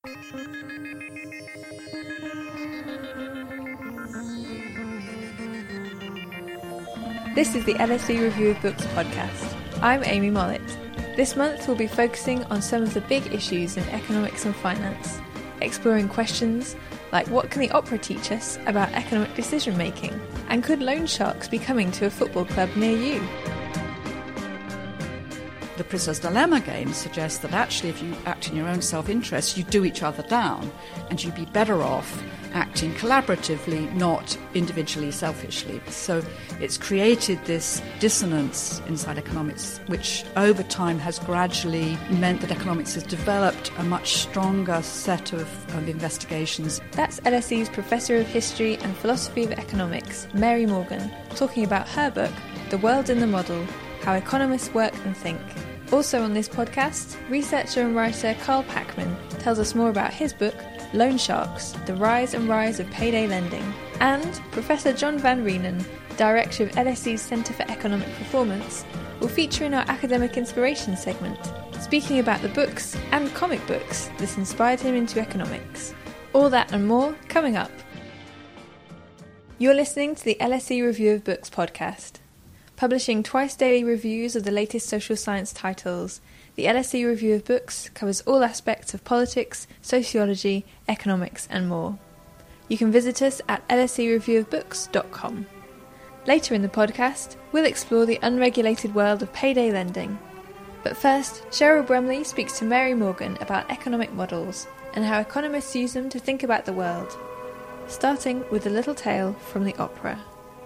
This is the LSE Review of Books podcast. I'm Amy Mollett. This month we'll be focusing on some of the big issues in economics and finance, exploring questions like what can the opera teach us about economic decision making, and could loan sharks be coming to a football club near you? The Prisoner's Dilemma game suggests that actually if you act in your own self-interest, you do each other down, and you'd be better off acting collaboratively, not individually, selfishly. So it's created this dissonance inside economics, which over time has gradually meant that economics has developed a much stronger set of investigations. That's LSE's Professor of History and Philosophy of Economics, Mary Morgan, talking about her book, The World in the Model, How Economists Work and Think. Also on this podcast, researcher and writer Carl Pachman tells us more about his book, Loan Sharks, The Rise and Rise of Payday Lending. And Professor John Van Reenen, Director of LSE's Centre for Economic Performance, will feature in our Academic Inspiration segment, speaking about the books and comic books that inspired him into economics. All that and more coming up. You're listening to the LSE Review of Books podcast. Publishing twice daily reviews of the latest social science titles, the LSE Review of Books covers all aspects of politics, sociology, economics and more. You can visit us at lsereviewofbooks.com. Later in the podcast, we'll explore the unregulated world of payday lending. But first, Cheryl Brumley speaks to Mary Morgan about economic models and how economists use them to think about the world, starting with a little tale from the opera.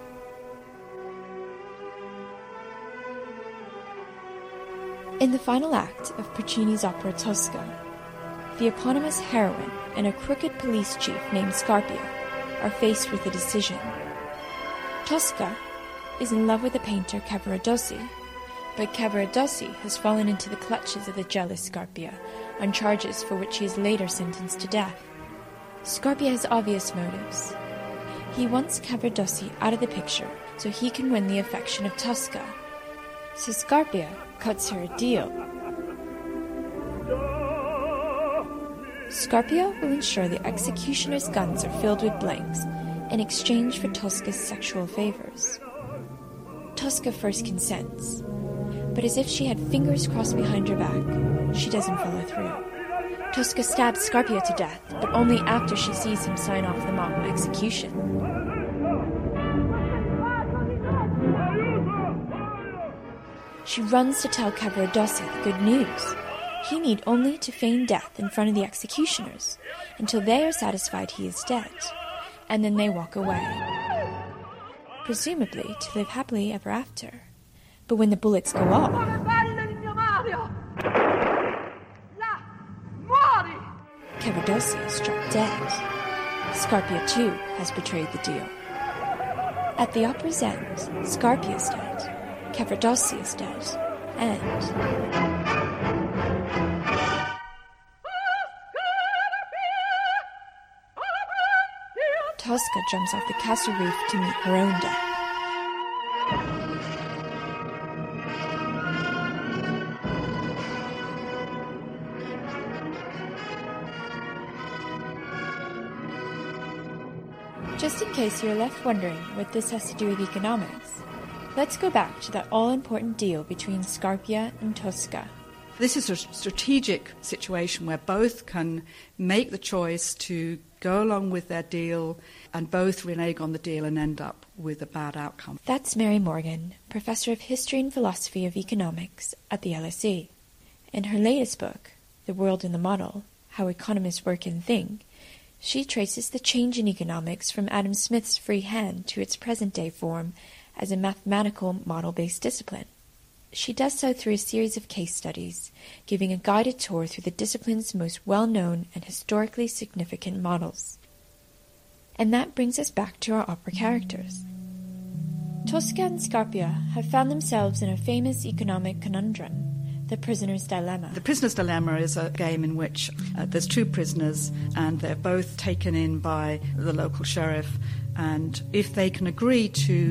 In the final act of Puccini's opera Tosca, the eponymous heroine and a crooked police chief named Scarpia are faced with a decision. Tosca is in love with the painter Cavaradossi, but Cavaradossi has fallen into the clutches of the jealous Scarpia on charges for which he is later sentenced to death. Scarpia has obvious motives. He wants Cavaradossi out of the picture so he can win the affection of Tosca. So Scarpia cuts her a deal. Scarpia will ensure the executioner's guns are filled with blanks in exchange for Tosca's sexual favors. Tosca first consents, but as if she had fingers crossed behind her back, she doesn't follow through. Tosca stabs Scarpia to death, but only after she sees him sign off the mock execution. She runs to tell Cavaradossi the good news. He need only to feign death in front of the executioners until they are satisfied he is dead, and then they walk away, presumably to live happily ever after. But when the bullets go off, Cavaradossi is struck dead. Scarpia too has betrayed the deal. At the opera's end, Scarpia is dead. Cavaradossi is dead, and Tosca jumps off the castle roof to meet her own death. Just in case you're left wondering what this has to do with economics, let's go back to that all-important deal between Scarpia and Tosca. This is a strategic situation where both can make the choice to go along with their deal and both renege on the deal and end up with a bad outcome. That's Mary Morgan, Professor of History and Philosophy of Economics at the LSE. In her latest book, The World in the Model, How Economists Work and Think, she traces the change in economics from Adam Smith's free hand to its present-day form as a mathematical model-based discipline. She does so through a series of case studies, giving a guided tour through the discipline's most well-known and historically significant models. And that brings us back to our opera characters. Tosca and Scarpia have found themselves in a famous economic conundrum, the Prisoner's Dilemma. The Prisoner's Dilemma is a game in which there's two prisoners and they're both taken in by the local sheriff, and if they can agree to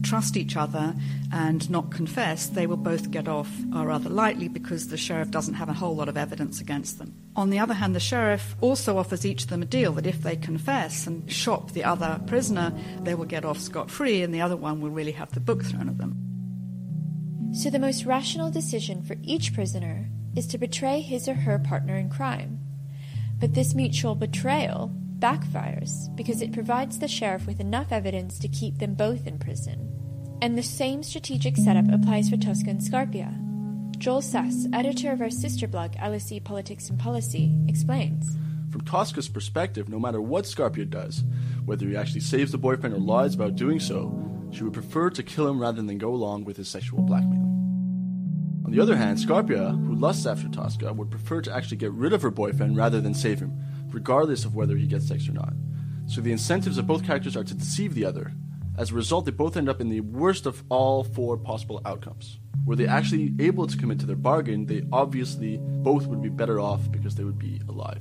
trust each other and not confess, they will both get off rather lightly because the sheriff doesn't have a whole lot of evidence against them. On the other hand, the sheriff also offers each of them a deal that if they confess and shop the other prisoner, they will get off scot-free and the other one will really have the book thrown at them. So the most rational decision for each prisoner is to betray his or her partner in crime. But this mutual betrayal backfires because it provides the sheriff with enough evidence to keep them both in prison. And the same strategic setup applies for Tosca and Scarpia. Joel Sass, editor of our sister blog LSE Politics and Policy, explains. From Tosca's perspective, no matter what Scarpia does, whether he actually saves the boyfriend or lies about doing so, she would prefer to kill him rather than go along with his sexual blackmailing. On the other hand, Scarpia, who lusts after Tosca, would prefer to actually get rid of her boyfriend rather than save him, regardless of whether he gets sex or not. So the incentives of both characters are to deceive the other. As a result, they both end up in the worst of all four possible outcomes. Were they actually able to commit to their bargain, they obviously both would be better off because they would be alive.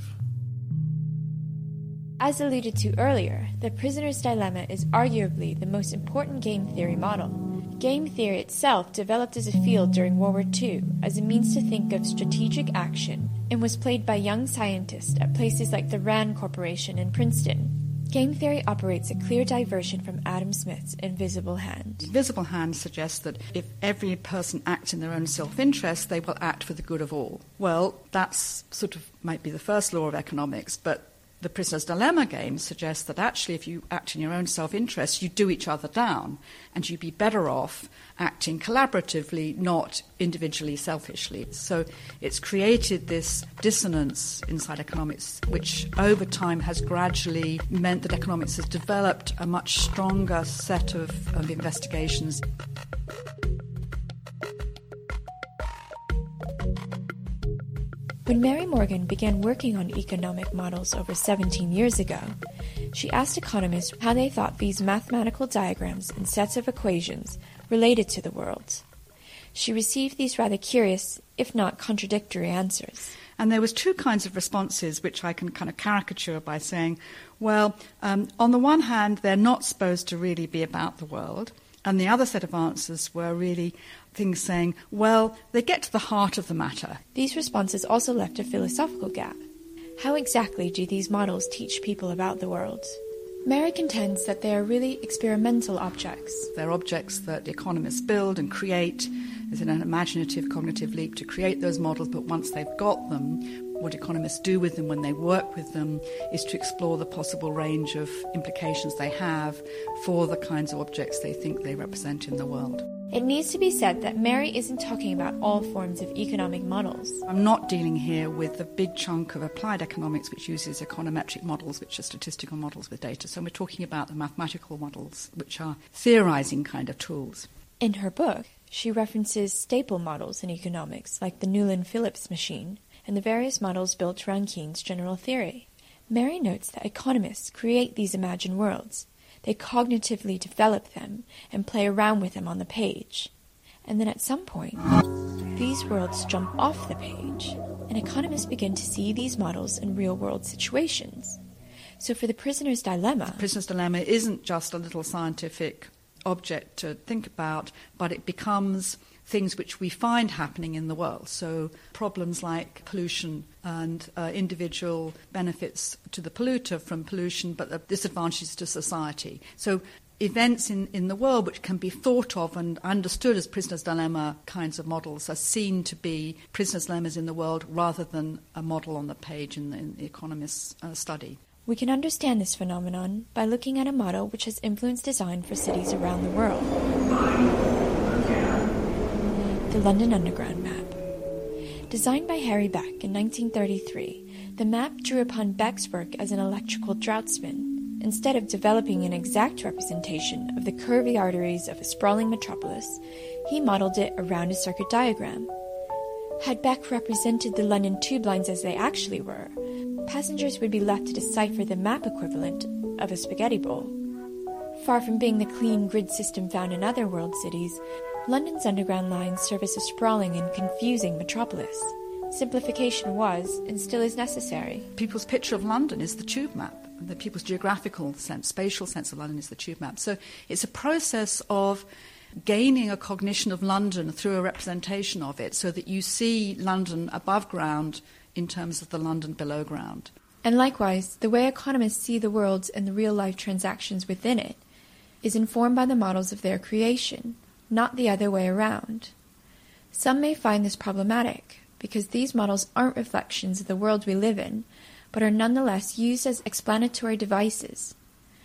As alluded to earlier, the prisoner's dilemma is arguably the most important game theory model. Game theory itself developed as a field during World War II as a means to think of strategic action and was played by young scientists at places like the RAND Corporation in Princeton. Game theory operates a clear diversion from Adam Smith's Invisible Hand. Invisible Hand suggests that if every person acts in their own self-interest, they will act for the good of all. Well, that's sort of might be the first law of economics, but the Prisoner's Dilemma game suggests that actually if you act in your own self-interest, you do each other down, and you'd be better off acting collaboratively, not individually, selfishly. So it's created this dissonance inside economics, which over time has gradually meant that economics has developed a much stronger set of investigations. When Mary Morgan began working on economic models over 17 years ago, she asked economists how they thought these mathematical diagrams and sets of equations related to the world. She received these rather curious, if not contradictory, answers. And there was two kinds of responses which I can kind of caricature by saying, well, on the one hand, they're not supposed to really be about the world. And the other set of answers were really things saying, well, they get to the heart of the matter. These responses also left a philosophical gap. How exactly do these models teach people about the world? Mary contends that they are really experimental objects. They're objects that economists build and create. There's an imaginative cognitive leap to create those models, but once they've got them, what economists do with them when they work with them is to explore the possible range of implications they have for the kinds of objects they think they represent in the world. It needs to be said that Mary isn't talking about all forms of economic models. I'm not dealing here with the big chunk of applied economics which uses econometric models, which are statistical models with data. So we're talking about the mathematical models, which are theorizing kind of tools. In her book, she references staple models in economics, like the Newland-Phillips machine, and the various models built around Keynes' general theory. Mary notes that economists create these imagined worlds. They cognitively develop them and play around with them on the page. And then at some point, these worlds jump off the page, and economists begin to see these models in real-world situations. So for the prisoner's dilemma... The prisoner's dilemma isn't just a little scientific object to think about, but it becomes things which we find happening in the world. So problems like pollution and individual benefits to the polluter from pollution, but the disadvantages to society. So events in the world which can be thought of and understood as prisoner's dilemma kinds of models are seen to be prisoner's dilemmas in the world rather than a model on the page in the economist's study. We can understand this phenomenon by looking at a model which has influenced design for cities around the world. The London Underground map. Designed by Harry Beck in 1933, the map drew upon Beck's work as an electrical draughtsman. Instead of developing an exact representation of the curvy arteries of a sprawling metropolis, he modeled it around a circuit diagram. Had Beck represented the London tube lines as they actually were, passengers would be left to decipher the map equivalent of a spaghetti bowl. Far from being the clean grid system found in other world cities, London's underground lines serve as a sprawling and confusing metropolis. Simplification was, and still is, necessary. People's picture of London is the tube map. The people's geographical sense, spatial sense of London is the tube map. So it's a process of gaining a cognition of London through a representation of it so that you see London above ground in terms of the London below ground. And likewise, the way economists see the world and the real-life transactions within it is informed by the models of their creation, not the other way around. Some may find this problematic, because these models aren't reflections of the world we live in, but are nonetheless used as explanatory devices.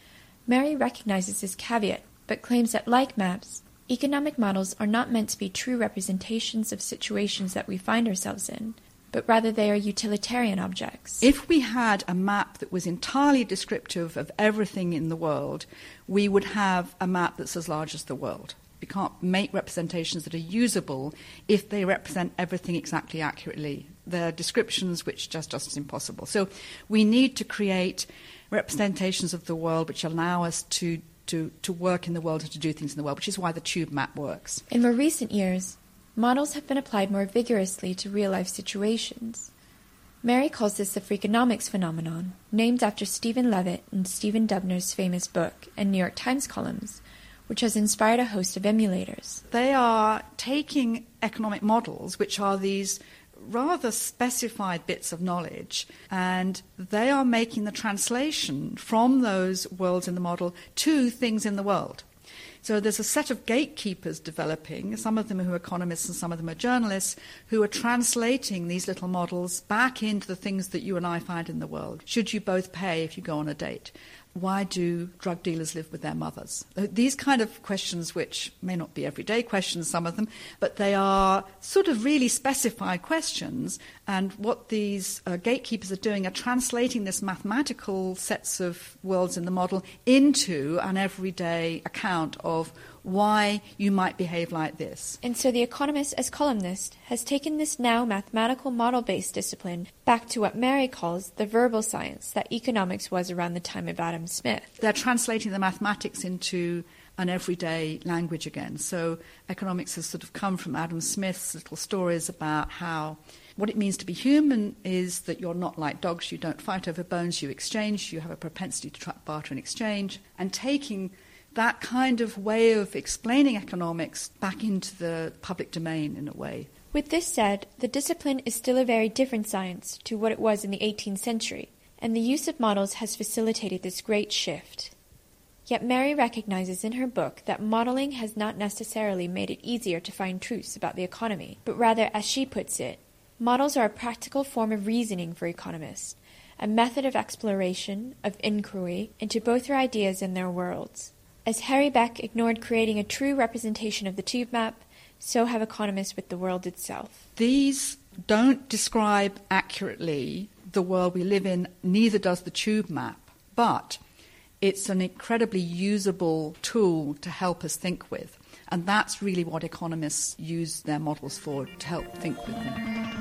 Mary recognizes this caveat, but claims that, like maps, economic models are not meant to be true representations of situations that we find ourselves in, but rather they are utilitarian objects. If we had a map that was entirely descriptive of everything in the world, we would have a map that's as large as the world. We can't make representations that are usable if they represent everything exactly accurately. They're descriptions which just is impossible. So we need to create representations of the world which allow us to work in the world and to do things in the world, which is why the tube map works. In more recent years, models have been applied more vigorously to real-life situations. Mary calls this the Freakonomics phenomenon, named after Stephen Levitt and Stephen Dubner's famous book and New York Times columns, which has inspired a host of emulators. They are taking economic models, which are these rather specified bits of knowledge, and they are making the translation from those worlds in the model to things in the world. So there's a set of gatekeepers developing, some of them who are economists and some of them are journalists, who are translating these little models back into the things that you and I find in the world. Should you both pay if you go on a date? Why do drug dealers live with their mothers? These kind of questions, which may not be everyday questions, some of them, but they are sort of really specified questions. And what these gatekeepers are doing are translating this mathematical sets of worlds in the model into an everyday account of why you might behave like this. And so the economist, as columnist, has taken this now mathematical model-based discipline back to what Mary calls the verbal science that economics was around the time of Adam Smith. They're translating the mathematics into an everyday language again. So economics has sort of come from Adam Smith's little stories about how what it means to be human is that you're not like dogs, you don't fight over bones, you exchange, you have a propensity to barter and exchange, and taking that kind of way of explaining economics back into the public domain in a way. With this said, the discipline is still a very different science to what it was in the 18th century, and the use of models has facilitated this great shift. Yet Mary recognizes in her book that modeling has not necessarily made it easier to find truths about the economy, but rather, as she puts it, models are a practical form of reasoning for economists, a method of exploration, of inquiry, into both their ideas and their worlds. As Harry Beck ignored creating a true representation of the tube map, so have economists with the world itself. These don't describe accurately the world we live in, neither does the tube map, but it's an incredibly usable tool to help us think with. And that's really what economists use their models for, to help think with them.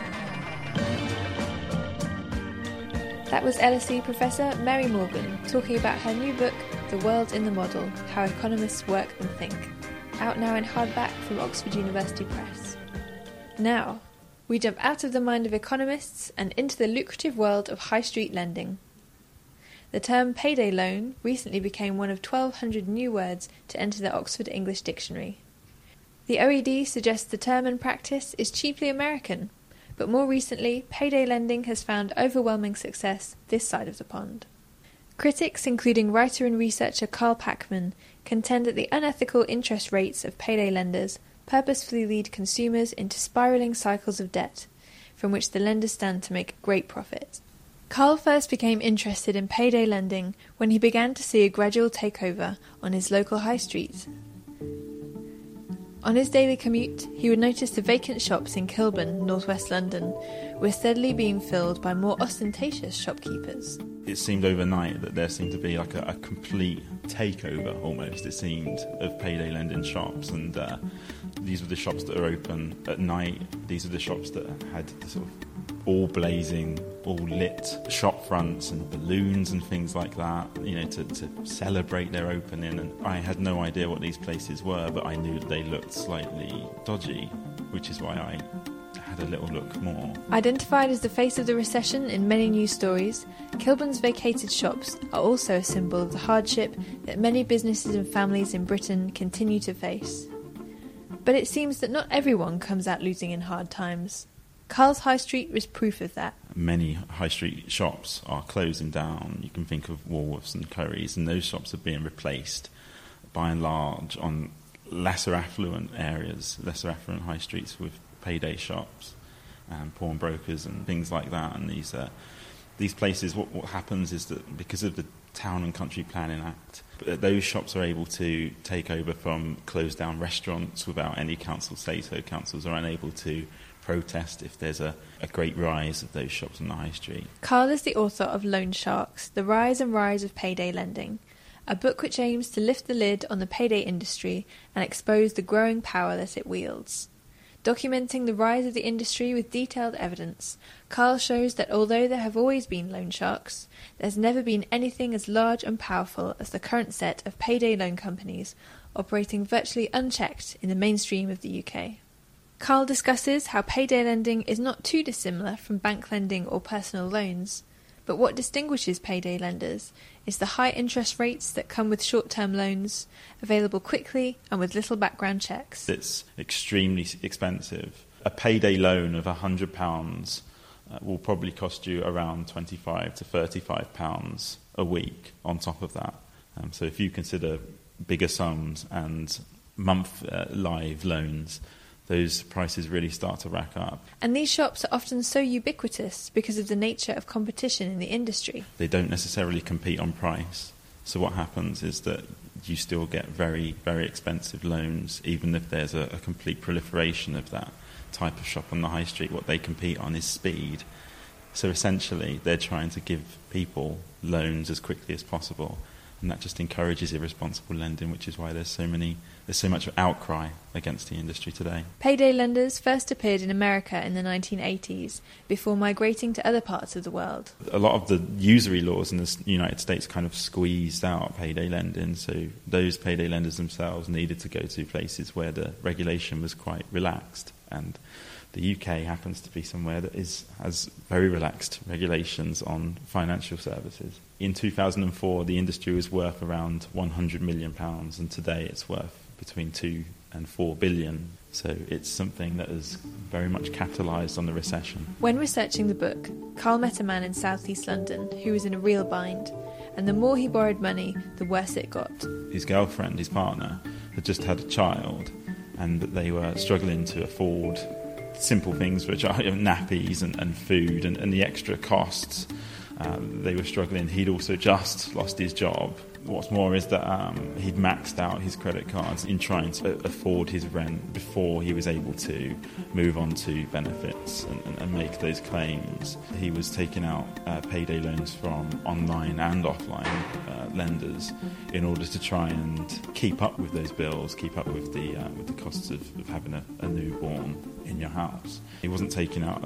That was LSE Professor Mary Morgan talking about her new book, The World in the Model, How Economists Work and Think, out now in hardback from Oxford University Press. Now, we jump out of the mind of economists and into the lucrative world of high street lending. The term payday loan recently became one of 1,200 new words to enter the Oxford English Dictionary. The OED suggests the term in practice is chiefly American, but more recently, payday lending has found overwhelming success this side of the pond. Critics, including writer and researcher Carl Packman, contend that the unethical interest rates of payday lenders purposefully lead consumers into spiralling cycles of debt, from which the lenders stand to make a great profit. Carl first became interested in payday lending when he began to see a gradual takeover on his local high street. On his daily commute, he would notice the vacant shops in Kilburn, northwest London, were steadily being filled by more ostentatious shopkeepers. It seemed overnight that there seemed to be like a complete takeover, almost, it seemed, of payday lending shops. And these were the shops that are open at night. These are the shops that had the sort of all blazing, all lit shop fronts and balloons and things like that, you know, to celebrate their opening. And I had no idea what these places were, but I knew that they looked slightly dodgy, which is why I had a little look more. Identified as the face of the recession in many news stories, Kilburn's vacated shops are also a symbol of the hardship that many businesses and families in Britain continue to face. But it seems that not everyone comes out losing in hard times. Carl's High Street was proof of that. Many high street shops are closing down. You can think of Woolworths and Currys, and those shops are being replaced by and large on lesser affluent areas, lesser affluent high streets with payday shops and pawnbrokers and things like that. And these places, what happens is that because of the Town and Country Planning Act, those shops are able to take over from closed down restaurants without any council say so. Councils are unable to protest if there's a great rise of those shops on the high street. Carl is the author of Loan Sharks, The Rise and Rise of Payday Lending, a book which aims to lift the lid on the payday industry and expose the growing power that it wields. Documenting the rise of the industry with detailed evidence, Carl shows that although there have always been loan sharks, there's never been anything as large and powerful as the current set of payday loan companies operating virtually unchecked in the mainstream of the UK. Carl discusses how payday lending is not too dissimilar from bank lending or personal loans, but what distinguishes payday lenders is the high interest rates that come with short-term loans, available quickly and with little background checks. It's extremely expensive. A payday loan of £100 will probably cost you around £25 to £35 a week on top of that. So if you consider bigger sums and month live loans, those prices really start to rack up. And these shops are often so ubiquitous because of the nature of competition in the industry. They don't necessarily compete on price. So what happens is that you still get very, very expensive loans, even if there's a complete proliferation of that type of shop on the high street. What they compete on is speed. So essentially, they're trying to give people loans as quickly as possible. And that just encourages irresponsible lending, which is why there's so much outcry against the industry today. Payday lenders first appeared in America in the 1980s, before migrating to other parts of the world. A lot of the usury laws in the United States kind of squeezed out payday lending, so those payday lenders themselves needed to go to places where the regulation was quite relaxed. And the UK happens to be somewhere that has very relaxed regulations on financial services. In 2004, the industry was worth around £100 million, and today it's worth between 2 and 4 billion. So it's something that has very much capitalised on the recession. When researching the book, Carl met a man in South East London who was in a real bind, and the more he borrowed money, the worse it got. His girlfriend, his partner, had just had a child, and they were struggling to afford simple things, which are nappies and food and the extra costs. They were struggling. He'd also just lost his job. What's more is that he'd maxed out his credit cards in trying to afford his rent before he was able to move on to benefits and make those claims. He was taking out payday loans from online and offline lenders in order to try and keep up with those bills, keep up with the costs of having a newborn in your house. He wasn't taking out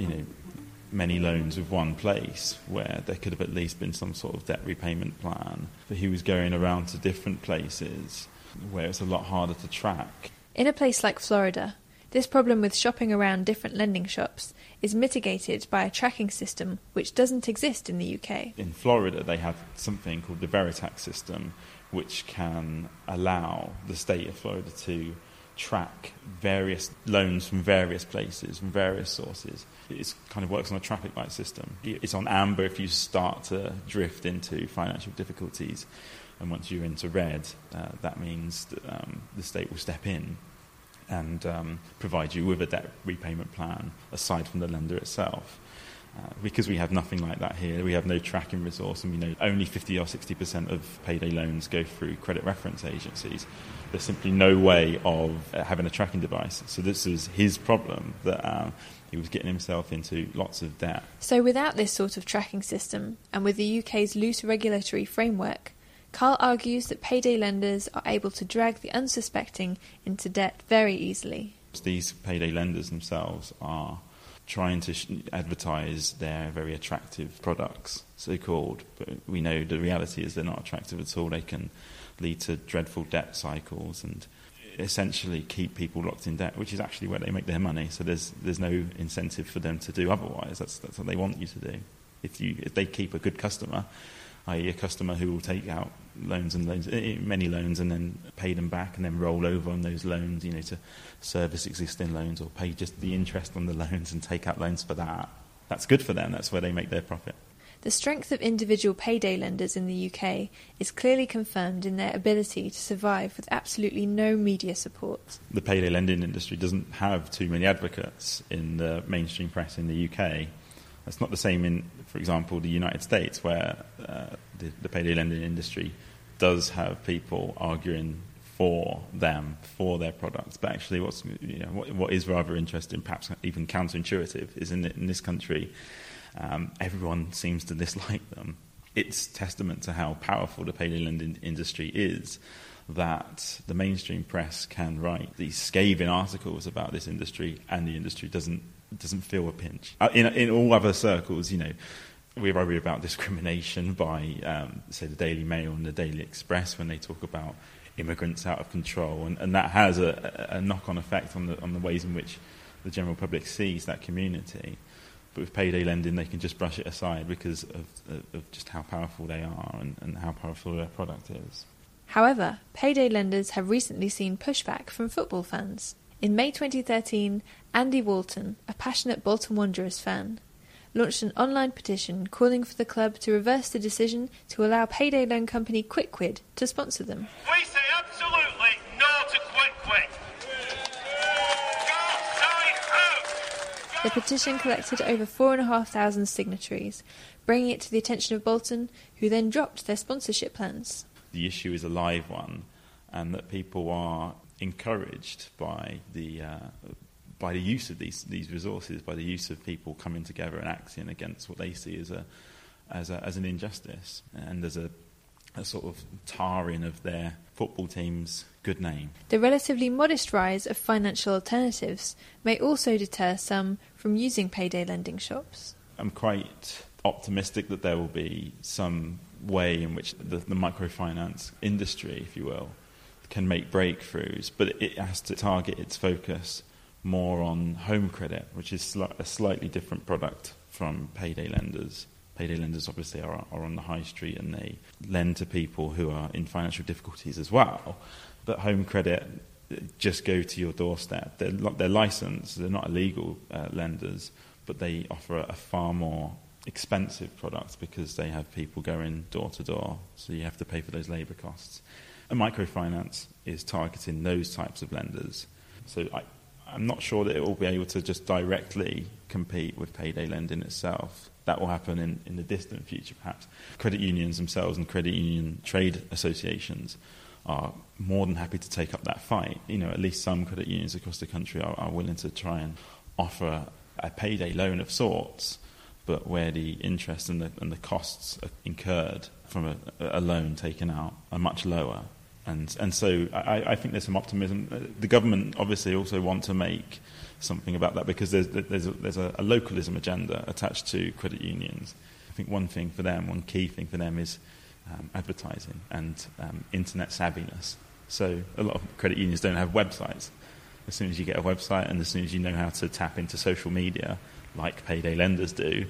many loans with one place where there could have at least been some sort of debt repayment plan. But he was going around to different places where it's a lot harder to track. In a place like Florida, this problem with shopping around different lending shops is mitigated by a tracking system which doesn't exist in the UK. In Florida, they have something called the Veritax system, which can allow the state of Florida to track various loans from various places, from various sources. It kind of works on a traffic light system. It's on amber if you start to drift into financial difficulties, and once you're into red, that means that the state will step in and provide you with a debt repayment plan aside from the lender itself. Because we have nothing like that here, we have no tracking resource, and we know only 50 or 60% of payday loans go through credit reference agencies. There's simply no way of having a tracking device. So this is his problem, that he was getting himself into lots of debt. So without this sort of tracking system, and with the UK's loose regulatory framework, Carl argues that payday lenders are able to drag the unsuspecting into debt very easily. These payday lenders themselves are trying to advertise their very attractive products, so-called, but we know the reality is they're not attractive at all. They can lead to dreadful debt cycles, and essentially keep people locked in debt, which is actually where they make their money. So there's no incentive for them to do otherwise. That's what they want you to do. If they keep a good customer, i.e. a customer who will take out loans, many loans, and then pay them back and then roll over on those loans, to service existing loans or pay just the interest on the loans and take out loans for that. That's good for them. That's where they make their profit. The strength of individual payday lenders in the UK is clearly confirmed in their ability to survive with absolutely no media support. The payday lending industry doesn't have too many advocates in the mainstream press in the UK. That's not the same in, for example, the United States, where the payday lending industry does have people arguing for them, for their products. But actually what is rather interesting, perhaps even counterintuitive, is in this country, everyone seems to dislike them. It's testament to how powerful the payday lending industry is that the mainstream press can write these scathing articles about this industry, and the industry doesn't feel a pinch. In all other circles, we worry about discrimination by, say, the Daily Mail and the Daily Express when they talk about immigrants out of control, and that has a knock-on effect on the ways in which the general public sees that community. But with payday lending, they can just brush it aside because of just how powerful they are and how powerful their product is. However, payday lenders have recently seen pushback from football fans. In May 2013, Andy Walton, a passionate Bolton Wanderers fan, launched an online petition calling for the club to reverse the decision to allow payday loan company QuickQuid to sponsor them. We say absolutely no to QuickQuid. The petition collected over 4,500 signatories, bringing it to the attention of Bolton, who then dropped their sponsorship plans. The issue is a live one, and that people are encouraged by the use of these resources, by the use of people coming together and acting against what they see as an injustice, and as a sort of tarring of their football team's good name. The relatively modest rise of financial alternatives may also deter some from using payday lending shops. I'm quite optimistic that there will be some way in which the microfinance industry, if you will, can make breakthroughs, but it has to target its focus more on home credit, which is a slightly different product from payday lenders. Payday lenders obviously are on the high street, and they lend to people who are in financial difficulties as well. But home credit just go to your doorstep. They're licensed, they're not illegal lenders, but they offer a far more expensive product because they have people going door to door, so you have to pay for those labour costs. And microfinance is targeting those types of lenders. So I'm not sure that it will be able to just directly compete with payday lending itself. That will happen in the distant future, perhaps. Credit unions themselves and credit union trade associations are more than happy to take up that fight. At least some credit unions across the country are willing to try and offer a payday loan of sorts, but where the interest and the costs incurred from a loan taken out are much lower. And so I think there's some optimism. The government obviously also want to make something about that because there's a localism agenda attached to credit unions. I think one key thing for them is advertising and internet savviness. So a lot of credit unions don't have websites. As soon as you get a website and as soon as you know how to tap into social media, like payday lenders do,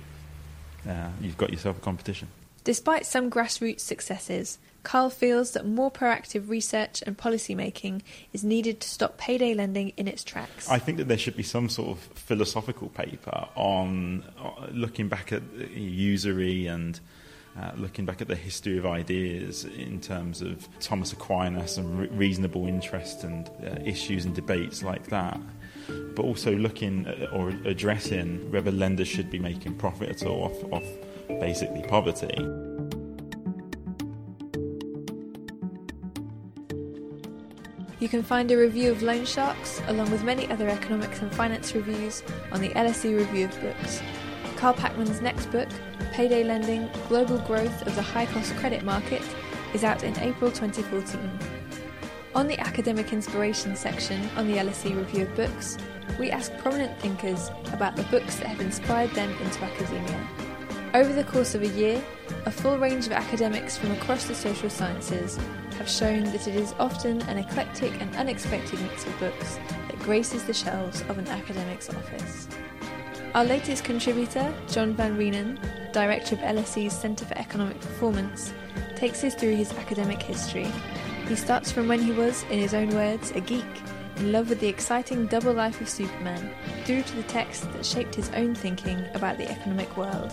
you've got yourself a competition. Despite some grassroots successes, Carl feels that more proactive research and policy making is needed to stop payday lending in its tracks. I think that there should be some sort of philosophical paper on looking back at usury and looking back at the history of ideas in terms of Thomas Aquinas and reasonable interest and issues and debates like that, but also looking at, or addressing whether lenders should be making profit at all off basically poverty. You can find a review of Loan Sharks, along with many other economics and finance reviews, on the LSE Review of Books. Carl Packman's next book, Payday Lending, Global Growth of the High-Cost Credit Market, is out in April 2014. On the Academic Inspiration section on the LSE Review of Books, we ask prominent thinkers about the books that have inspired them into academia. Over the course of a year, a full range of academics from across the social sciences have shown that it is often an eclectic and unexpected mix of books that graces the shelves of an academic's office. Our latest contributor, John Van Reenen, Director of LSE's Centre for Economic Performance, takes us through his academic history. He starts from when he was, in his own words, a geek, in love with the exciting double life of Superman, through to the text that shaped his own thinking about the economic world.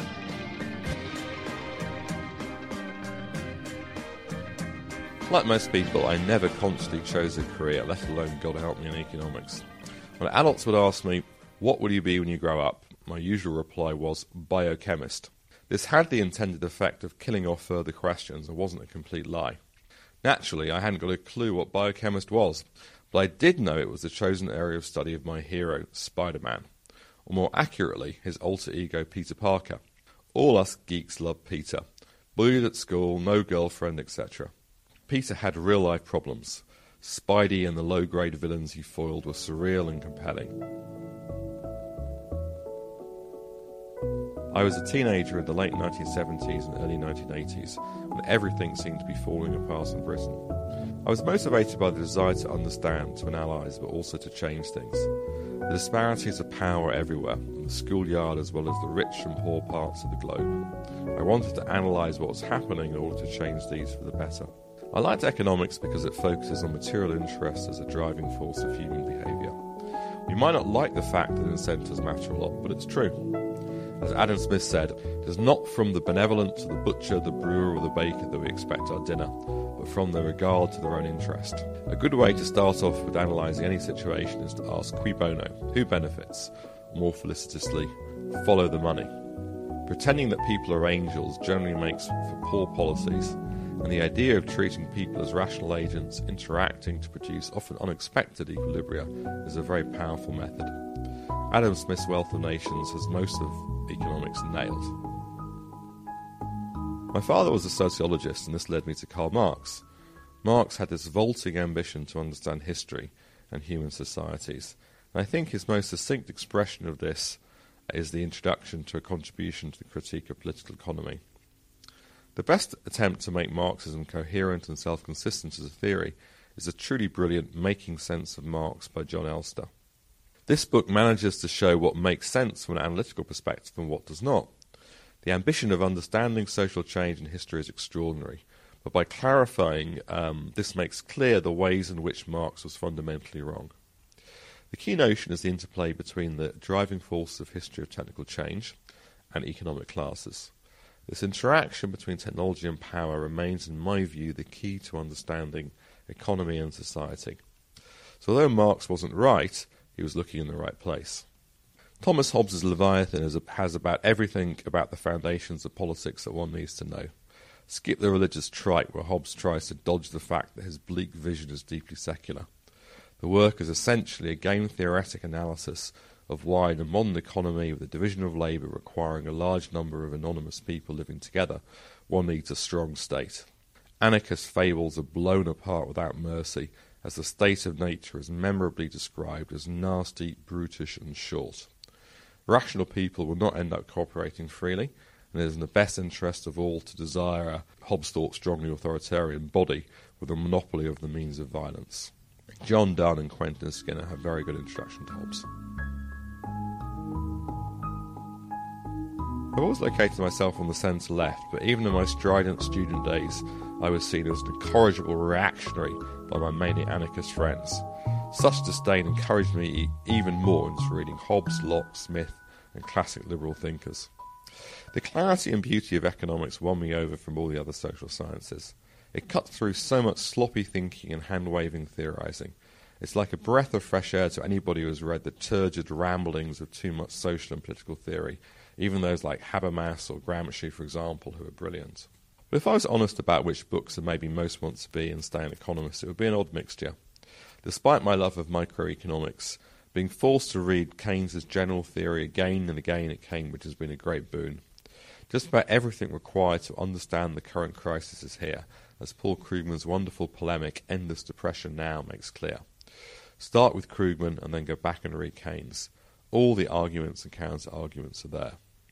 Like most people, I never consciously chose a career, let alone God help me in economics. When adults would ask me, "What will you be when you grow up?" my usual reply was biochemist. This had the intended effect of killing off further questions and wasn't a complete lie. Naturally, I hadn't got a clue what biochemist was, but I did know it was the chosen area of study of my hero, Spider-Man, or more accurately, his alter ego, Peter Parker. All us geeks love Peter. Bullied at school, no girlfriend, etc. Peter had real-life problems. Spidey and the low-grade villains he foiled were surreal and compelling. I was a teenager in the late 1970s and early 1980s, when everything seemed to be falling apart in Britain. I was motivated by the desire to understand, to analyse, but also to change things. The disparities of power everywhere, in the schoolyard as well as the rich and poor parts of the globe. I wanted to analyse what was happening in order to change these for the better. I liked economics because it focuses on material interests as a driving force of human behaviour. You might not like the fact that incentives matter a lot, but it's true. As Adam Smith said, it is not from the benevolence of the butcher, the brewer or the baker that we expect our dinner, but from their regard to their own interest. A good way to start off with analysing any situation is to ask cui bono, who benefits? Or more felicitously, follow the money. Pretending that people are angels generally makes for poor policies, and the idea of treating people as rational agents interacting to produce often unexpected equilibria is a very powerful method. Adam Smith's Wealth of Nations has most of economics nailed. My father was a sociologist, and this led me to Karl Marx. Marx had this vaulting ambition to understand history and human societies, and I think his most succinct expression of this is the introduction to a contribution to the critique of political economy. The best attempt to make Marxism coherent and self-consistent as a theory is the truly brilliant Making Sense of Marx by John Elster. This book manages to show what makes sense from an analytical perspective and what does not. The ambition of understanding social change in history is extraordinary, but by clarifying, this makes clear the ways in which Marx was fundamentally wrong. The key notion is the interplay between the driving force of history of technical change and economic classes. This interaction between technology and power remains, in my view, the key to understanding economy and society. So although Marx wasn't right, he was looking in the right place. Thomas Hobbes' Leviathan has about everything about the foundations of politics that one needs to know. Skip the religious trite where Hobbes tries to dodge the fact that his bleak vision is deeply secular. The work is essentially a game-theoretic analysis of why in a modern economy with the division of labour requiring a large number of anonymous people living together, one needs a strong state. Anarchist fables are blown apart without mercy, as the state of nature is memorably described as nasty, brutish and short. Rational people will not end up cooperating freely, and it is in the best interest of all to desire a, Hobbes thought, strongly authoritarian body with a monopoly of the means of violence. John Donne and Quentin Skinner have very good introduction to Hobbes. I've always located myself on the centre-left, but even in my strident student days, I was seen as an incorrigible reactionary by my mainly anarchist friends. Such disdain encouraged me even more into reading Hobbes, Locke, Smith, and classic liberal thinkers. The clarity and beauty of economics won me over from all the other social sciences. It cut through so much sloppy thinking and hand-waving theorising. It's like a breath of fresh air to anybody who has read the turgid ramblings of too much social and political theory, even those like Habermas or Gramsci, for example, who are brilliant. But if I was honest about which books I maybe most want to be and stay an economist, it would be an odd mixture. Despite my love of microeconomics, being forced to read Keynes's general theory again and again at Cambridge has been a great boon. Just about everything required to understand the current crisis is here, as Paul Krugman's wonderful polemic Endless Depression Now makes clear. Start with Krugman and then go back and read Keynes. All the arguments and counter-arguments are there.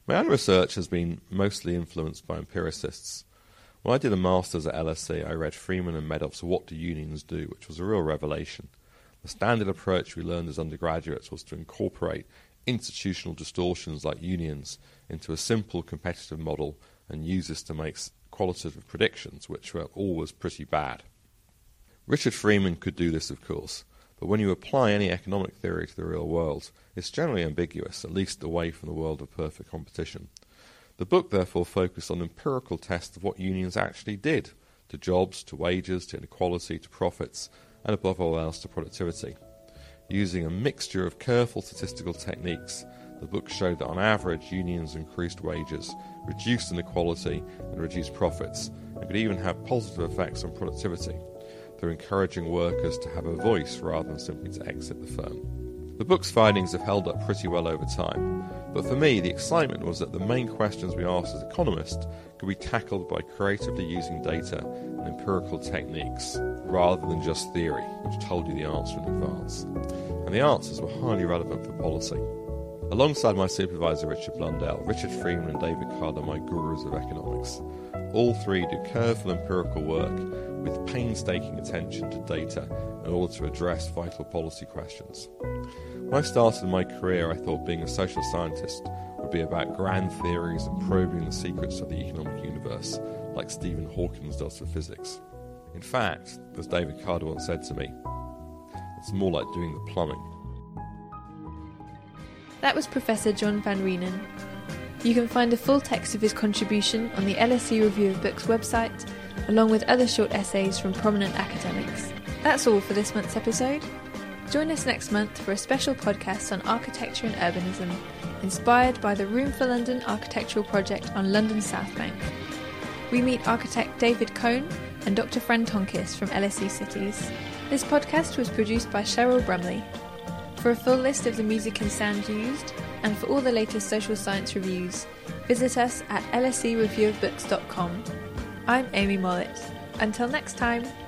My own research has been mostly influenced by empiricists. When I did a master's at LSE, I read Freeman and Meadows' What Do Unions Do?, which was a real revelation. The standard approach we learned as undergraduates was to incorporate institutional distortions like unions into a simple competitive model and use this to make qualitative predictions, which were always pretty bad. Richard Freeman could do this, of course, but when you apply any economic theory to the real world, it's generally ambiguous, at least away from the world of perfect competition. The book therefore focused on empirical tests of what unions actually did to jobs, to wages, to inequality, to profits, and above all else to productivity. Using a mixture of careful statistical techniques, the book showed that on average unions increased wages, reduced inequality and reduced profits, and could even have positive effects on productivity through encouraging workers to have a voice rather than simply to exit the firm. The book's findings have held up pretty well over time, but for me the excitement was that the main questions we asked as economists could be tackled by creatively using data and empirical techniques rather than just theory, which told you the answer in advance. And the answers were highly relevant for policy. Alongside my supervisor Richard Blundell, Richard Freeman and David Card are my gurus of economics. All three do careful empirical work with painstaking attention to data in order to address vital policy questions. When I started my career, I thought being a social scientist would be about grand theories and probing the secrets of the economic universe, like Stephen Hawking does for physics. In fact, as David Card once said to me, it's more like doing the plumbing. That was Professor John Van Reenen. You can find a full text of his contribution on the LSE Review of Books website, along with other short essays from prominent academics. That's all for this month's episode. Join us next month for a special podcast on architecture and urbanism, inspired by the Room for London architectural project on London's South Bank. We meet architect David Cohn and Dr. Fran Tonkis from LSE Cities. This podcast was produced by Cheryl Brumley. For a full list of the music and sound used, and for all the latest social science reviews, visit us at lsereviewofbooks.com. I'm Amy Mollett. Until next time.